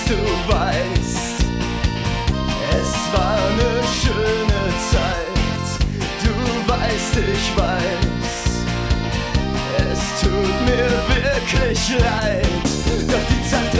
du weißt, es war eine schöne Zeit. Du weißt, ich weiß, es tut mir wirklich leid, doch die Zeit